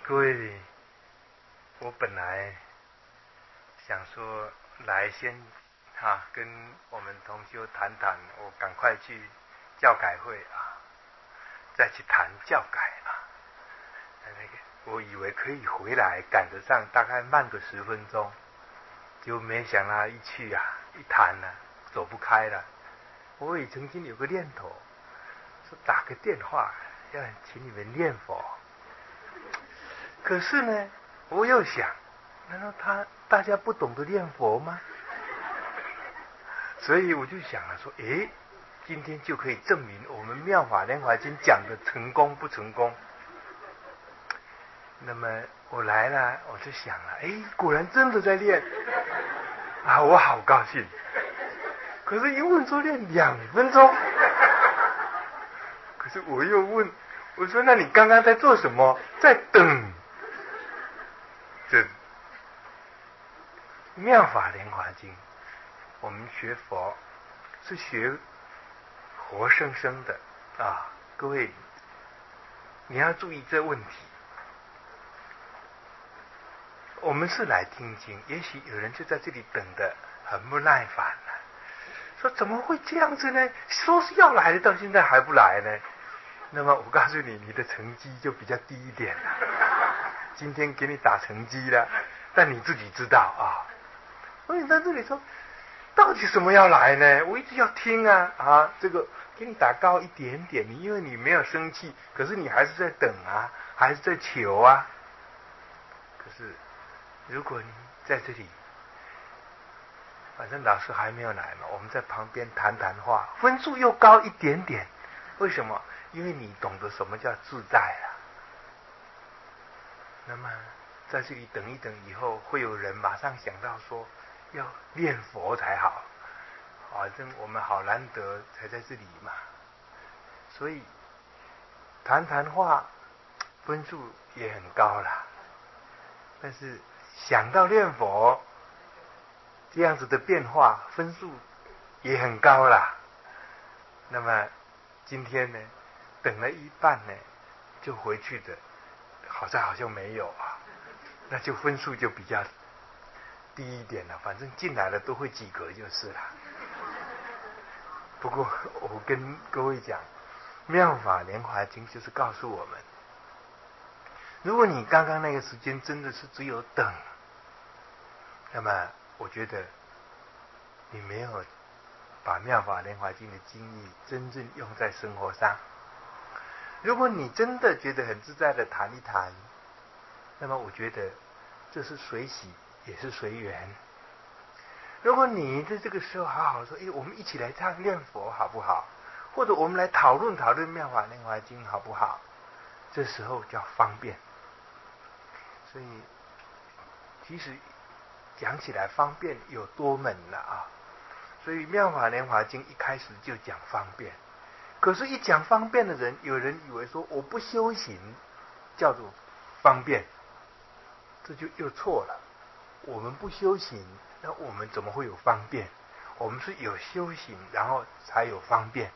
各位，我本来想说来先跟我们同修谈谈，我赶快去教改会再去谈教改我以为可以回来赶得上，大概慢个10分钟，结果没想到一去一谈走不开了。我也曾经有个念头，说打个电话要请你们念佛，可是呢，我又想，难道大家不懂得念佛吗？所以我就想说，今天就可以证明我们妙法莲华经讲的成功不成功。那么我来了，我就想了，果然真的在练我好高兴。可是一问说练2分钟，可是我又问，我说那你刚刚在做什么？在等。这妙法莲华经，我们学佛是学活生生的各位，你要注意这问题。我们是来听经，也许有人就在这里等得很不耐烦了，说怎么会这样子呢？说是要来的，到现在还不来呢。那么我告诉你，你的成绩就比较低一点了。今天给你打成绩了，但你自己知道所以在这里说，到底什么要来呢？我一直要听这个给你打高一点点，因为你没有生气，可是你还是在等还是在求可是如果你在这里，反正老师还没有来嘛，我们在旁边谈谈话，分数又高一点点。为什么？因为你懂得什么叫自在了。那么在这里等一等以后，会有人马上想到说要念佛才好，反正我们好难得才在这里嘛。所以谈谈话分数也很高啦，但是想到念佛这样子的变化，分数也很高啦。那么今天呢，等了一半呢，就回去的，好像没有那就分数就比较低一点了。反正进来了都会及格就是了。不过我跟各位讲，妙法莲华经就是告诉我们，如果你刚刚那个时间真的是只有等，那么我觉得你没有把妙法莲华经的经义真正用在生活上。如果你真的觉得很自在的谈一谈，那么我觉得这是随喜也是随缘。如果你在这个时候好好说，我们一起来唱念佛好不好？或者我们来讨论讨论妙法莲华经好不好？这时候叫方便。所以其实讲起来方便有多门了所以妙法莲华经一开始就讲方便。可是一讲方便的人，有人以为说我不修行叫做方便，这就又错了。我们不修行，那我们怎么会有方便？我们是有修行，然后才有方便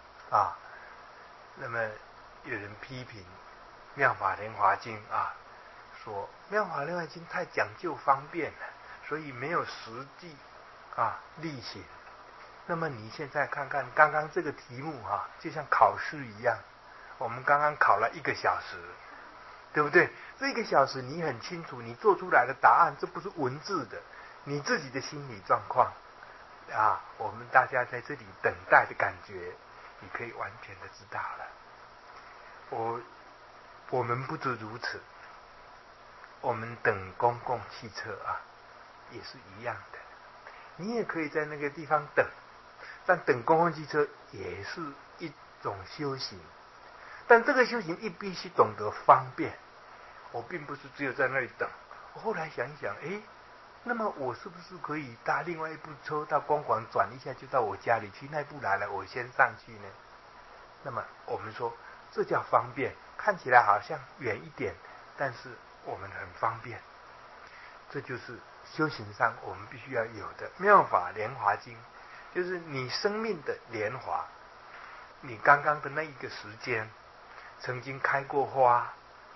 那么有人批评妙法莲华经说妙法莲华经太讲究方便了，所以没有实际力行。那么你现在看看刚刚这个题目就像考试一样，我们刚刚考了1个小时，对不对？这1个小时你很清楚，你做出来的答案这不是文字的，你自己的心理状况我们大家在这里等待的感觉，你可以完全的知道了。我们不止如此，我们等公共汽车也是一样的。你也可以在那个地方等，但等公共汽车也是一种修行。但这个修行必须懂得方便。我并不是只有在那里等，我后来想一想，那么我是不是可以搭另外一部车到公馆转一下就到我家里去？那部来了我先上去呢？那么我们说这叫方便，看起来好像远一点，但是我们很方便。这就是修行上我们必须要有的妙法莲华经，就是你生命的莲华。你刚刚的那一个时间曾经开过花，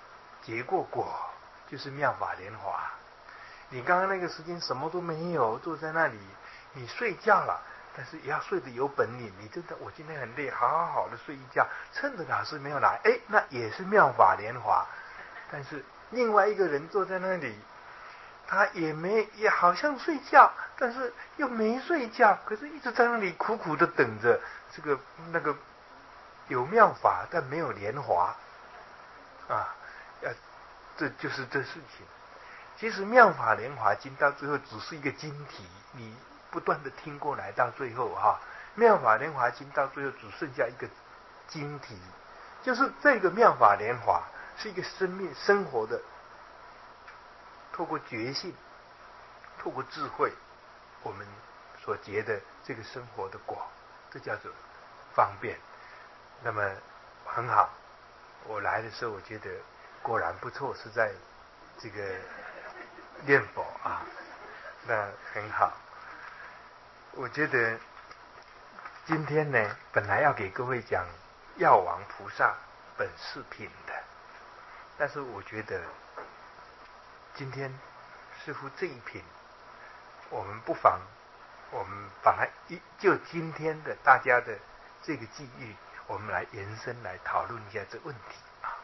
结过果，就是妙法莲华。你刚刚那个时间什么都没有，坐在那里，你睡觉了，但是也要睡得有本领。你真的，我今天很累，好的睡一觉，趁着老师没有来，那也是妙法莲华。但是另外一个人坐在那里，他也好像睡觉，但是又没睡觉，可是一直在那里苦苦的等着这个那个有妙法，但没有莲华啊，这就是这事情。其实妙法莲华经到最后只是一个经题，你不断的听过来，到最后妙法莲华经到最后只剩下一个经题，就是这个妙法莲华是一个生命生活的，透过觉性，透过智慧，我们所结的这个生活的果，这叫做方便。那么很好，我来的时候我觉得果然不错，是在这个念佛那很好。我觉得今天呢，本来要给各位讲药王菩萨本事品的，但是我觉得今天似乎这一品，我们不妨我们把它就今天的大家的这个际遇，我们来延伸来讨论一下这问题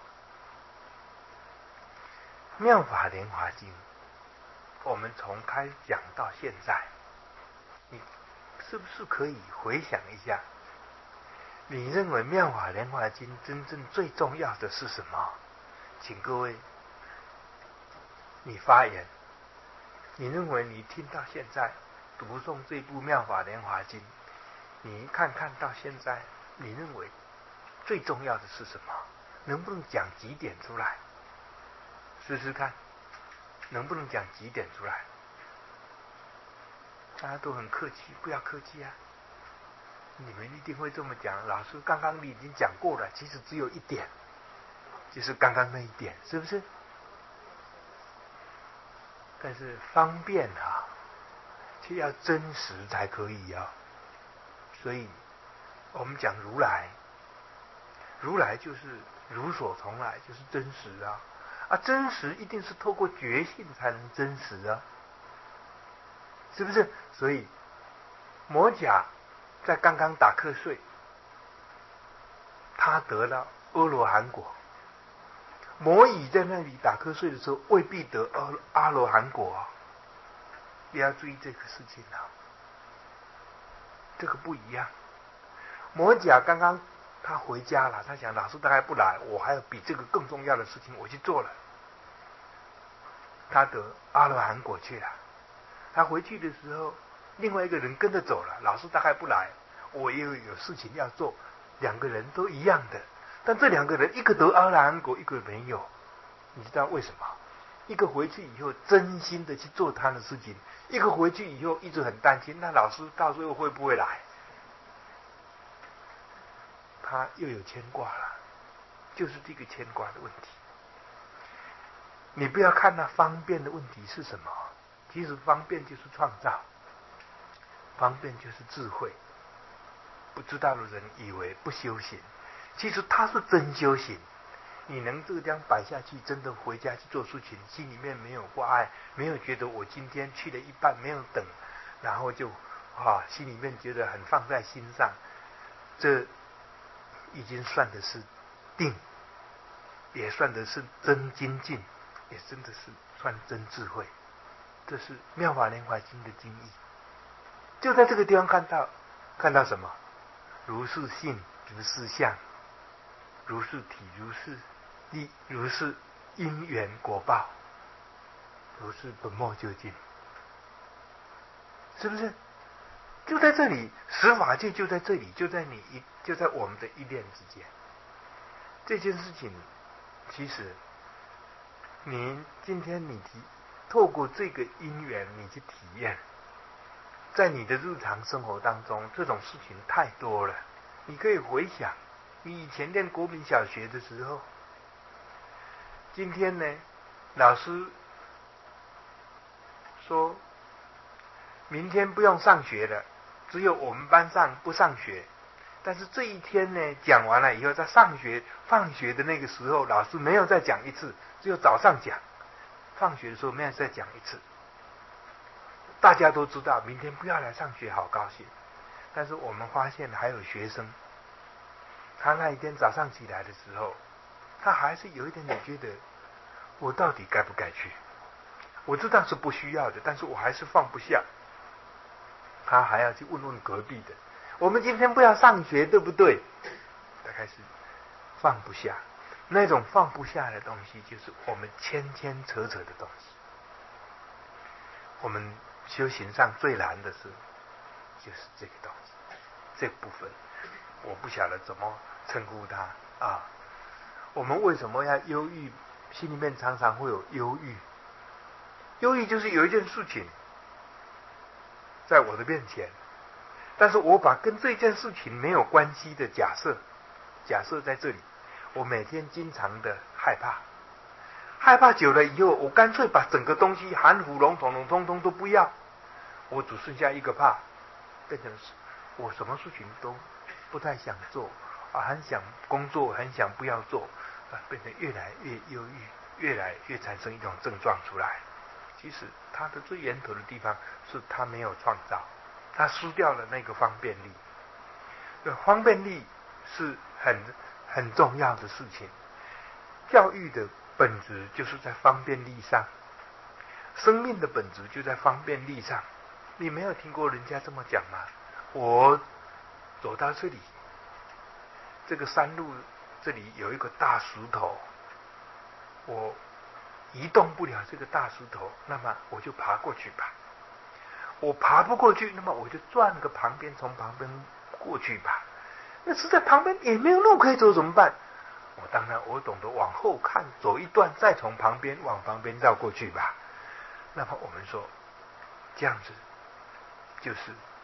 妙法莲华经，我们从开始讲到现在，你是不是可以回想一下，你认为妙法莲华经真正最重要的是什么？请各位你发言。你认为你听到现在读诵这部妙法莲华经，你看到现在，你认为最重要的是什么？能不能讲几点出来？试试看，能不能讲几点出来？大家都很客气，不要客气啊！你们一定会这么讲。老师，刚刚你已经讲过了，其实只有一点，就是刚刚那一点，是不是？但是方便却要真实才可以所以我们讲如来，如来就是如所从来，就是真实真实一定是透过觉性才能真实是不是？所以摩甲在刚刚打瞌睡，他得了阿罗汉果。摩乙在那里打瞌睡的时候，未必得阿罗汉果你要注意这个事情这个不一样。摩甲刚刚他回家了，他想老师大概不来，我还有比这个更重要的事情我去做了，他得阿罗汉果去了。他回去的时候，另外一个人跟着走了，老师大概不来，我也有事情要做，两个人都一样的，但这两个人一个得阿罗汉果，一个没有。你知道为什么？一个回去以后真心的去做他的事情，一个回去以后一直很担心，那老师到最后会不会来？他又有牵挂了，就是这个牵挂的问题。你不要看那方便的问题是什么，其实方便就是创造，方便就是智慧。不知道的人以为不修行，其实他是真修行。你能这样摆下去，真的回家去做事情，心里面没有挂碍，没有觉得我今天去了一半没有等，然后就心里面觉得很放在心上，这已经算的是定，也算的是真精进，也真的是算真智慧。这是妙法莲华经的精义。就在这个地方看到什么？如是性，如是相，如是体，如是力，如是因缘果报，如是本末究竟，是不是？就在这里，十法界就在这里，就在我们的一念之间。这件事情，其实今天你透过这个因缘，你去体验，在你的日常生活当中，这种事情太多了。你可以回想，你以前念国民小学的时候，今天呢，老师说明天不用上学了，只有我们班上不上学， 但是这一天呢，讲完了以后，在放学的那个时候，老师没有再讲一次，只有早上讲。放学的时候没有再讲一次。大家都知道，明天不要来上学，好高兴。但是我们发现还有学生，他那一天早上起来的时候，他还是有一点点觉得，我到底该不该去？我知道是不需要的，但是我还是放不下。他还要去问问隔壁的，我们今天不要上学，对不对？他开始放不下，那种放不下的东西，就是我们牵牵扯扯的东西。我们修行上最难的是，就是这个东西，这部分，我不晓得怎么称呼它啊。我们为什么要忧郁？心里面常常会有忧郁。忧郁就是有一件事情在我的面前，但是我把跟这件事情没有关系的假设在这里，我每天经常的害怕久了以后，我干脆把整个东西含糊笼统通通都不要，我只剩下一个怕，变成我什么事情都不太想做啊，很想工作，很想不要做啊，变得越来越忧郁，越来越产生一种症状出来。其实它的最源头的地方是他没有创造，他失掉了那个方便力。方便力是很重要的事情。教育的本质就是在方便力上，生命的本质就在方便力上。你没有听过人家这么讲吗？我走到这里，这个山路这里有一个大石头，我移动不了这个大石头，那么我就爬过去吧。我爬不过去，那么我就转个旁边，从旁边过去吧。那实在旁边也没有路可以走，怎么办？当然我懂得往后看，走一段，再从旁边往旁边绕过去吧。那么我们说，这样子就是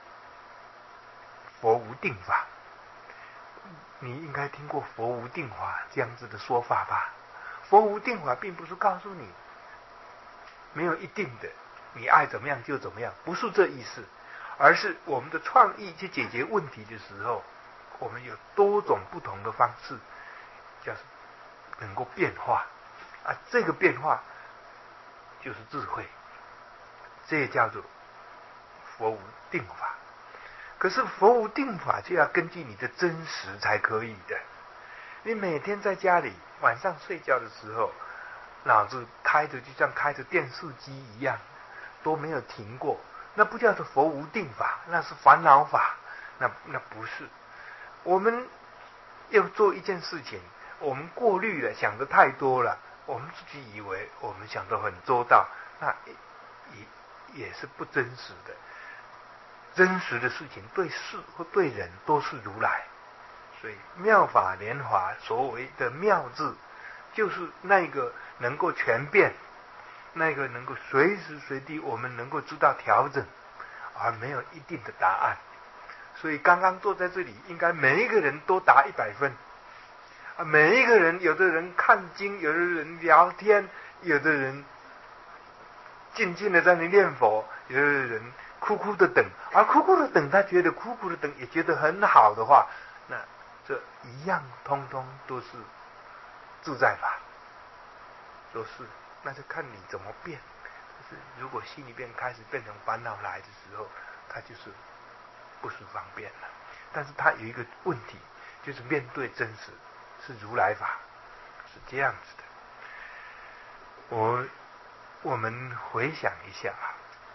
佛无定法。你应该听过佛无定法这样子的说法吧？佛无定法并不是告诉你没有一定的，你爱怎么样就怎么样，不是这意思，而是我们的创意去解决问题的时候，我们有多种不同的方式，叫能够变化啊，这个变化就是智慧，这也叫做佛无定法。可是佛无定法就要根据你的真实才可以的。你每天在家里晚上睡觉的时候，脑子开着就像开着电视机一样，都没有停过，那不叫做佛无定法，那是烦恼法，那不是。我们要做一件事情，我们过滤了，想的太多了，我们自己以为我们想得很周到，那也是不真实的。真实的事情对事或对人都是如来。所以妙法莲华所谓的妙字，就是那个能够全变，那个能够随时随地我们能够知道调整，而没有一定的答案。所以刚刚坐在这里，应该每一个人都答100分啊！每一个人，有的人看经，有的人聊天，有的人静静的在那念佛，有的人苦苦的等，而苦苦的等，他觉得苦苦的等也觉得很好的话，那这一样通通都是自在法，都是，那就看你怎么变。就是如果心里边开始变成烦恼来的时候，它就是不是方便了。但是它有一个问题，就是面对真实是如来法，是这样子的。我们回想一下啊，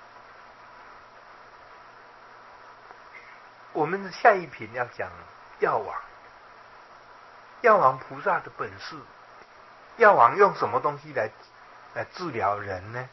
我们的下一品要讲药王。药王菩萨的本事，药王用什么东西来治疗人呢？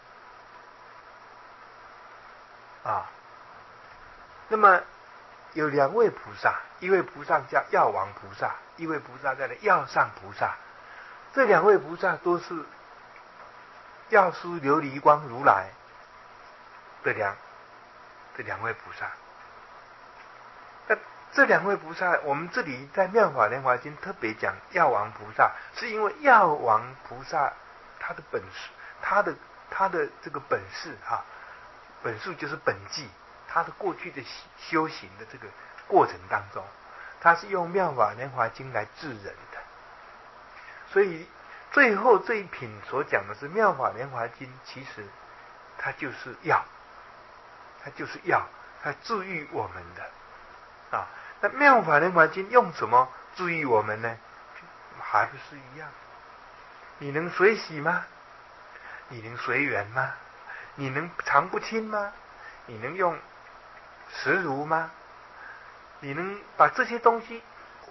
啊，那么有2位菩萨，一位菩萨叫药王菩萨，一位菩萨叫药上菩萨。这2位菩萨都是药师琉璃光如来的这两位菩萨。那这2位菩萨，我们这里在《妙法莲华经》特别讲药王菩萨，是因为药王菩萨他的本事，他的这个本事啊，本事就是本纪，他的过去的修行的这个过程当中， 他是用《妙法莲华经》来治人的。所以最后这一品所讲的是《妙法莲华经》，其实它就是药，它就是药，它治愈我们的啊。那《妙法莲华经》用什么治愈我们呢？还不是一样？你能随喜吗？你能随缘吗？你能常不轻吗？你能用实如吗？你能把这些东西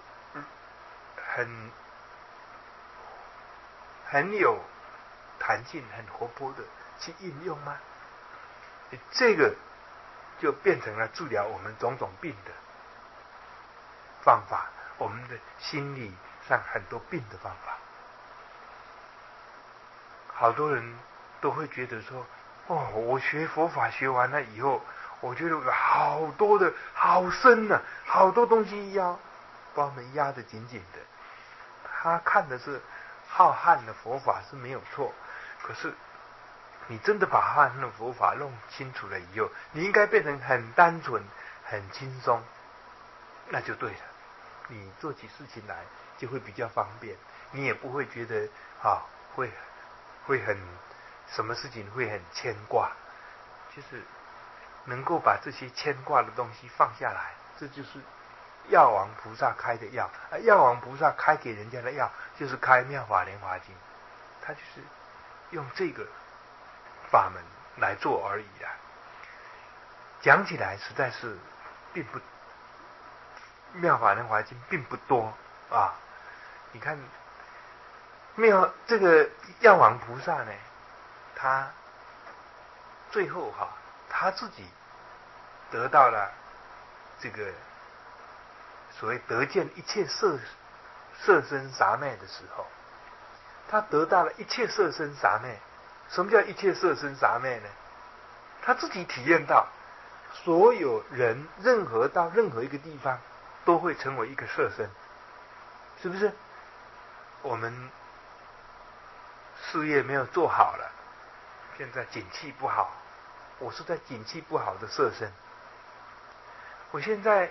很有弹性、很活泼的去应用吗？这个就变成了治疗我们种种病的方法，我们的心理上很多病的方法。好多人都会觉得说，哦，我学佛法学完了以后，我觉得好多的好深啊，好多东西要把我们压得紧紧的。他看的是浩瀚的佛法是没有错，可是你真的把浩瀚的佛法弄清楚了以后，你应该变成很单纯、很轻松，那就对了。你做起事情来就会比较方便，你也不会觉得会很什么事情会很牵挂，就是能够把这些牵挂的东西放下来，这就是药王菩萨开的药。药王菩萨开给人家的药就是开《妙法莲华经》，他就是用这个法门来做而已啦。讲起来实在是并不，《妙法莲华经》并不多啊。你看这个药王菩萨呢，他最后他自己得到了这个所谓得见一切色身傻昧的时候，他得到了一切色身傻昧。什么叫一切色身傻昧呢？他自己体验到，所有人任何到任何一个地方都会成为一个色身，是不是？我们事业没有做好了，现在景气不好，我是在景气不好的色身。我现在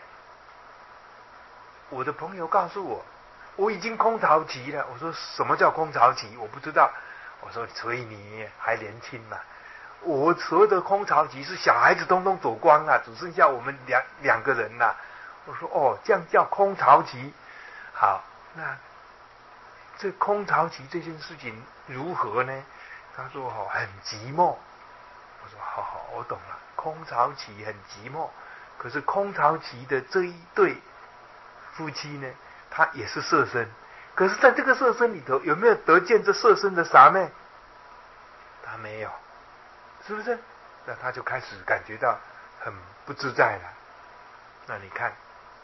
我的朋友告诉我，我已经空巢期了。我说什么叫空巢期？我不知道。我说所以你还年轻嘛。我所谓的空巢期是小孩子通通走光了，只剩下我们两个人了。我说哦，这样叫空巢期。好，那这空巢期这件事情如何呢？他说很寂寞。我说好，我懂了。空巢期很寂寞，可是空巢期的这一对夫妻呢，他也是色身，可是在这个色身里头有没有得见这色身的傻妹？他没有，是不是？那他就开始感觉到很不自在了。那你看，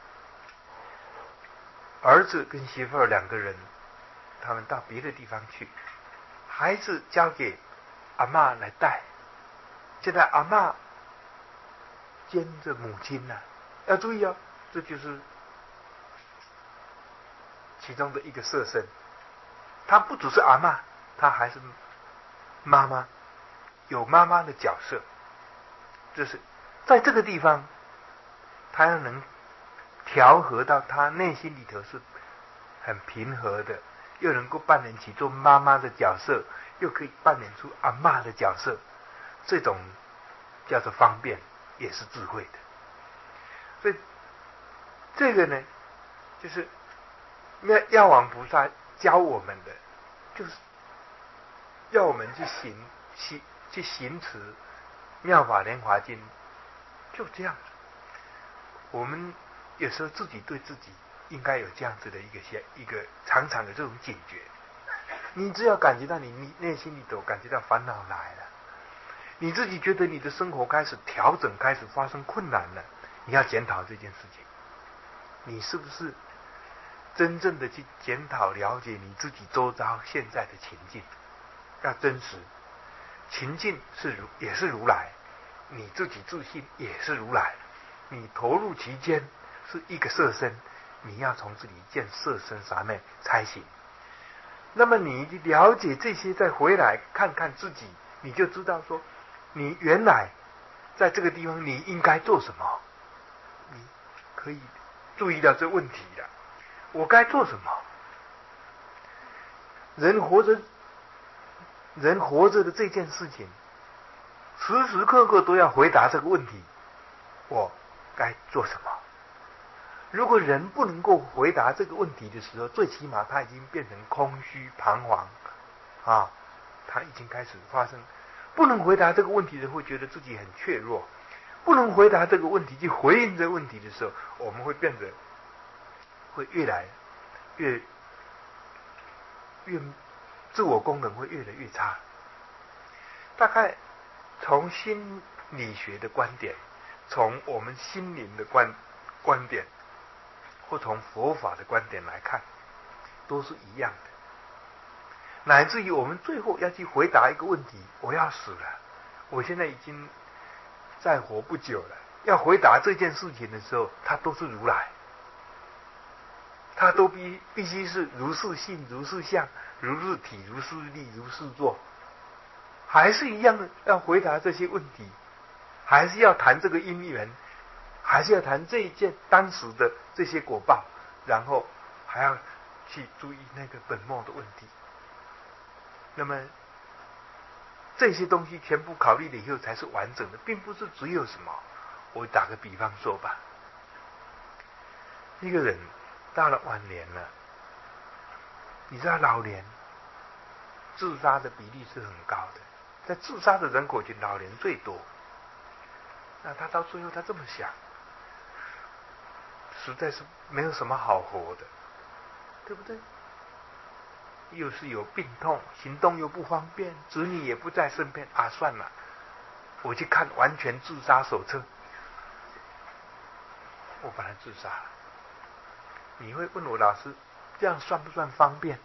儿子跟媳妇儿两个人，他们到别的地方去，孩子交给阿嬷来带，现在阿嬷兼着母亲呢，要注意哦，这就是其中的一个色身。他不只是阿嬷，他还是妈妈，有妈妈的角色。就是在这个地方，他要能调和到他内心里头是很平和的，又能够扮演起做妈妈的角色，又可以扮演出阿嬷的角色，这种叫做方便，也是智慧的。所以这个呢，就是药王菩萨教我们的，就是要我们去行持妙法莲华经，就这样子。我们有时候自己对自己应该有这样子的一个常常的这种警觉。你只要感觉到你内心里头感觉到烦恼来了，你自己觉得你的生活开始调整，开始发生困难了，你要检讨这件事情。你是不是真正的去检讨了解你自己周遭现在的情境？要真实，情境也是如来，你自己自信也是如来，你投入其间是一个色身，你要从这里见色身傻昧才行。那么你了解这些，再回来看看自己，你就知道说，你原来在这个地方你应该做什么，你可以注意到这问题了，我该做什么？人活着的这件事情，时时刻刻都要回答这个问题：我该做什么？如果人不能够回答这个问题的时候，最起码他已经变成空虚彷徨啊，他已经开始发生。不能回答这个问题的，会觉得自己很怯弱；不能回答这个问题去回应这个问题的时候，我们会变得越来越自我功能会越来越差。大概从心理学的观点，从我们心灵的观点，或从佛法的观点来看，都是一样的。乃至于我们最后要去回答一个问题：我要死了，我现在已经再活不久了。要回答这件事情的时候，它都是如来，它都必须是如是性、如是相、如是体、如是力、如是作，还是一样的要回答这些问题，还是要谈这个因缘，还是要谈这一件当时的这些果报，然后还要去注意那个本末的问题。那么这些东西全部考虑了以后才是完整的，并不是只有什么。我打个比方说吧，一个人到了晚年了，你知道老年自杀的比例是很高的，在自杀的人口群老年最多。那他到最后他这么想，实在是没有什么好活的，对不对？又是有病痛，行动又不方便，子女也不在身边啊，算了，我去看完全自杀手册，我把它自杀了。你会问我，老师，这样算不算方便？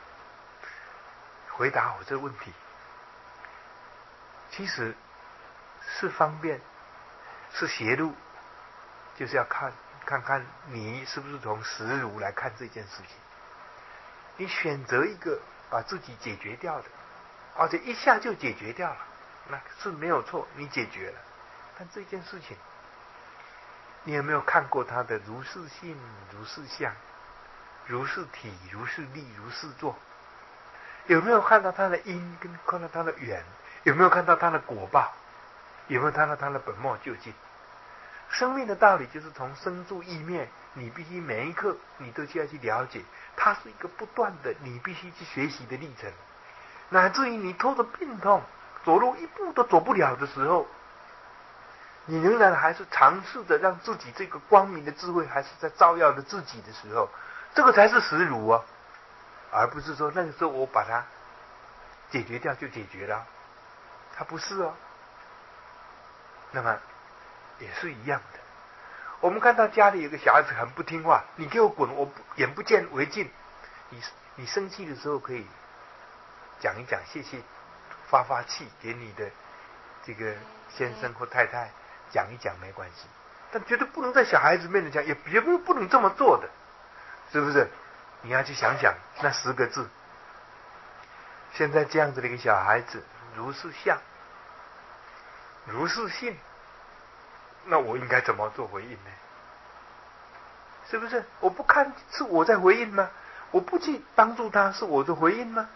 回答我这个问题，其实是方便，是邪路，就是要看看你是不是从实如来看这件事情。你选择一个把自己解决掉的，而且一下就解决掉了，那是没有错，你解决了。但这件事情，你有没有看过他的如是性、如是相、如是体、如是力、如是作？有没有看到他的因，跟看到他的缘？有没有看到他的果报？有没有看到他的本末究竟？生命的道理就是从生住意灭，你必须每一刻你都需要去了解，它是一个不断的你必须去学习的历程。乃至于你拖着病痛走路一步都走不了的时候，你仍然还是尝试着让自己这个光明的智慧还是在照耀着自己的时候，这个才是实如啊，而不是说那个时候我把它解决掉就解决了，它不是哦。那么也是一样的，我们看到家里有个小孩子很不听话，你给我滚，我眼不见为净。你生气的时候可以讲一讲谢谢，发气给你的这个先生或太太讲一讲没关系，但绝对不能在小孩子面前讲，也不能这么做的，是不是？你要去想想那10个字。现在这样子的一个小孩子，如是相，如是性，那我应该怎么做回应呢？是不是？我不看是我在回应吗？我不去帮助他是我的回应吗？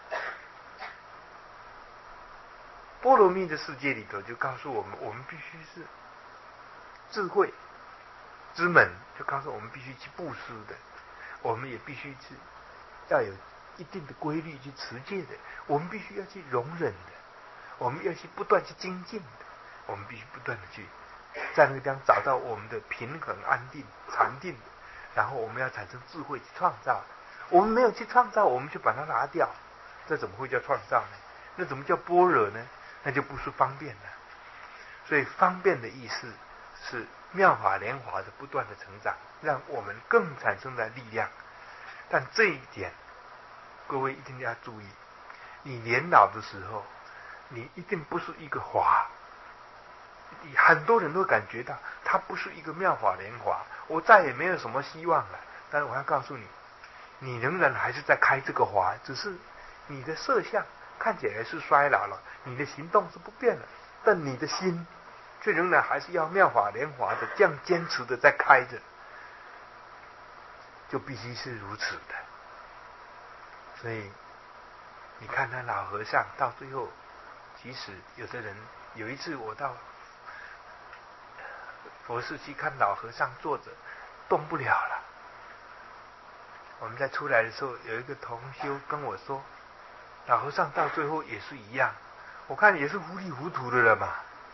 波罗蜜的世界里头就告诉我们，我们必须是智慧之门，就告诉我们必须去布施的，我们也必须去要有一定的规律去持戒的，我们必须要去容忍的，我们要去不断去精进的，我们必须不断的去在那个地方找到我们的平衡、安定、禅定的，然后我们要产生智慧去创造。我们没有去创造，我们就把它拿掉，这怎么会叫创造呢？那怎么叫般若呢？那就不是方便了。所以方便的意思是妙法莲华的不断的成长，让我们更产生了力量。但这一点各位一定要注意，你年老的时候，你一定不是一个华。很多人都感觉到它不是一个妙法莲华，我再也没有什么希望了。但是我要告诉你，你仍然还是在开这个华，只是你的色相看起来是衰老了，你的行动是不变了，但你的心却仍然还是要妙法莲华的这样坚持的在开着。 就必须是如此的。所以你看那老和尚到最后，即使有的人，有一次我到佛寺去看老和尚坐着动不了了，我们在出来的时候，有一个同修跟我说，老和尚到最后也是一样，我看也是糊里糊涂的了嘛，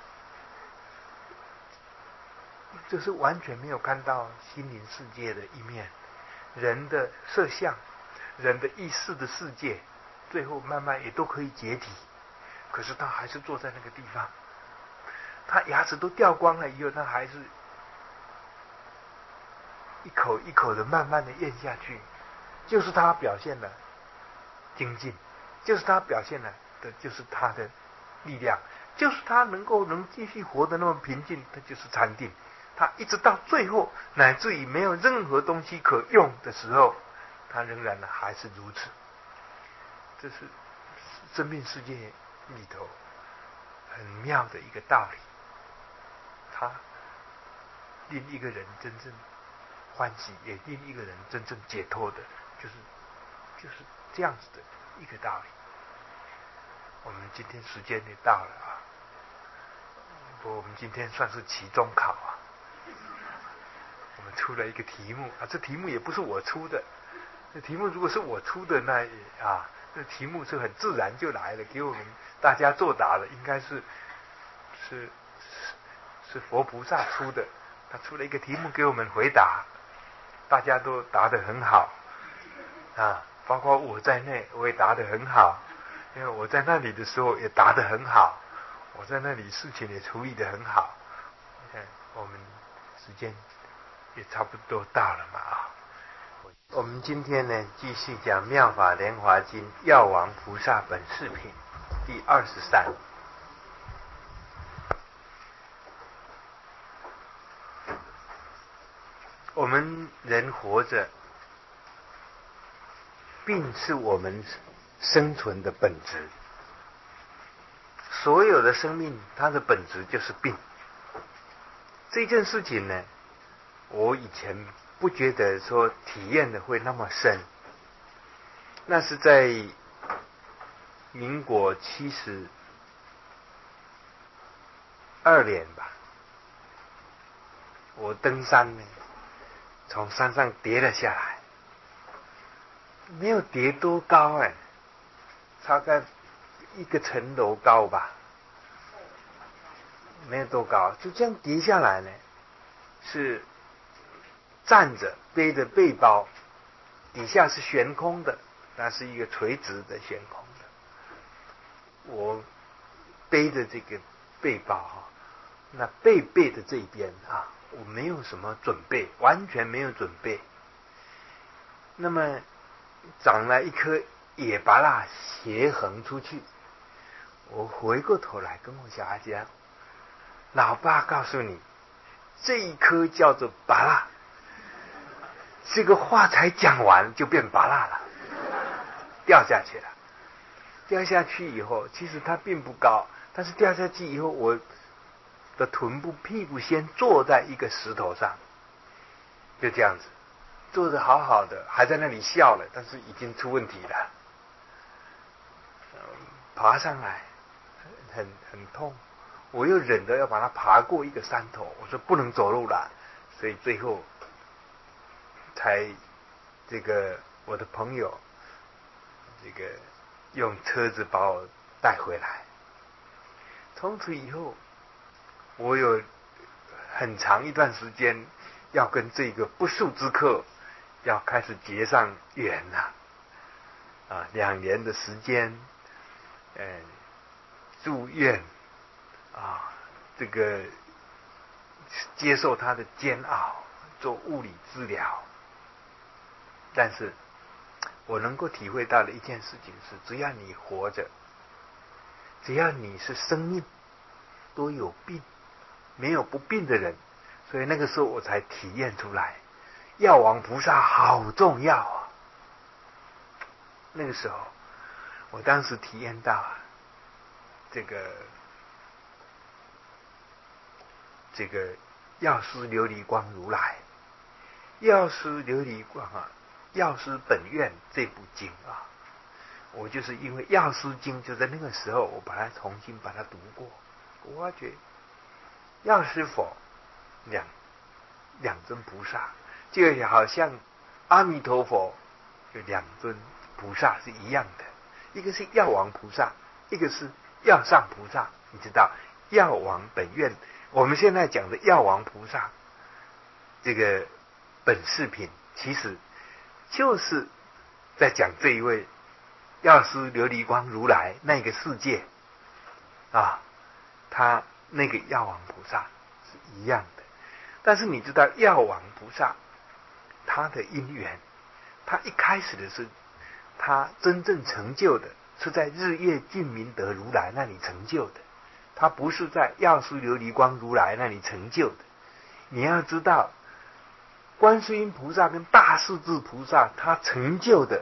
就是完全没有看到心灵世界的一面，人的色相，人的意识的世界，最后慢慢也都可以解体，可是他还是坐在那个地方，他牙齿都掉光了以后，他还是一口一口的慢慢的咽下去，就是他表现了精进，就是他表现了的就是他的力量，就是他能继续活得那么平静，他就是禅定。他一直到最后，乃至于没有任何东西可用的时候，他仍然还是如此。这是生命世界里头很妙的一个道理。他令一个人真正欢喜，也令一个人真正解脱的，就是这样子的一个道理。我们今天时间也到了啊，不过我们今天算是期中考啊。我们出了一个题目啊，这题目也不是我出的，这题目如果是我出的，那这题目是很自然就来了，给我们大家作答的，应该是佛菩萨出的，他出了一个题目给我们回答，大家都答得很好啊，包括我在内，我也答得很好，因为我在那里的时候也答得很好，我在那里事情也处理得很好。我们时间也差不多到了嘛啊！我们今天呢，继续讲《妙法莲华经·药王菩萨本事品》第23。我们人活着，病是我们生存的本质。所有的生命，它的本质就是病。这件事情呢，我以前不觉得说体验的会那么深。那是在民国72年吧，我登山呢，从山上跌了下来，没有跌多高大概1个层楼高吧，没有多高，就这样跌下来呢，是站着背着背包，底下是悬空的，那是一个垂直的悬空的。我背着这个背包那背的这一边我没有什么准备，完全没有准备。那么长了一颗野芭乐斜横出去，我回过头来跟我小孩讲，老爸告诉你，这一颗叫做芭乐。这个话才讲完就变芭乐了，掉下去了。掉下去以后，其实它并不高，但是掉下去以后，我的臀部屁股先坐在一个石头上，就这样子坐着好好的，还在那里笑了，但是已经出问题了。爬上来很痛，我又忍着要把它爬过一个山头，我说不能走路了，所以最后才这个我的朋友这个用车子把我带回来。从此以后，我有很长一段时间要跟这个不速之客要开始结上缘了2年的时间，住院这个接受他的煎熬，做物理治疗。但是我能够体会到的一件事情是，只要你活着，只要你是生命，都有病，没有不病的人。所以那个时候我才体验出来，药王菩萨好重要啊。那个时候我当时体验到这个药师琉璃光如来药师琉璃光啊，药师本愿这部经啊，我就是因为药师经就在那个时候，我把它重新把它读过，我发觉药师佛两尊菩萨，就好像阿弥陀佛有两尊菩萨是一样的，一个是药王菩萨，一个是药上菩萨。你知道药王本愿，我们现在讲的药王菩萨这个本事品，其实就是在讲这一位药师琉璃光如来那个世界啊，他那个药王菩萨是一样的。但是你知道药王菩萨他的因缘，他一开始的是他真正成就的是在日月净明德如来那里成就的，他不是在药师琉璃光如来那里成就的。你要知道观世音菩萨跟大势至菩萨他成就的